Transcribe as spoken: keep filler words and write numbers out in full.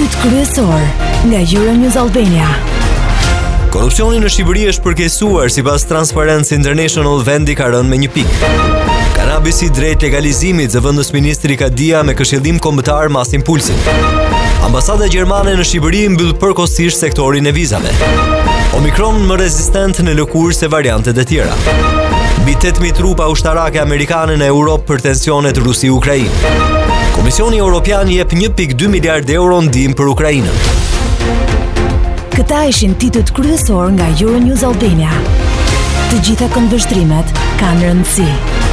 Titut kryesor nga Euronews Albania. Korrupsioni në Shqipëri është përkeqësuar sipas Transparency International, vendi ka rënë me një pikë. Kanabisi drejt legalizimit, zëvendës ministri Kadia me këshillim kombëtar mas impulsin. Ambasada gjermane në Shqipëri mbyll përkohësisht sektorin e vizave. Omikron më rezistent në lëkurë se variantet e tjera. Mbi tetë mijë trupa ushtarake amerikane në Europë për tensionet Rusi-Ukrainë. Komisioni Evropian jep një pikë dy miliard euro ndihmë për Ukrainën. Këta ishin titut kryesor nga Euronews Albania. Të gjitha këndvështrimet kanë rëndësi.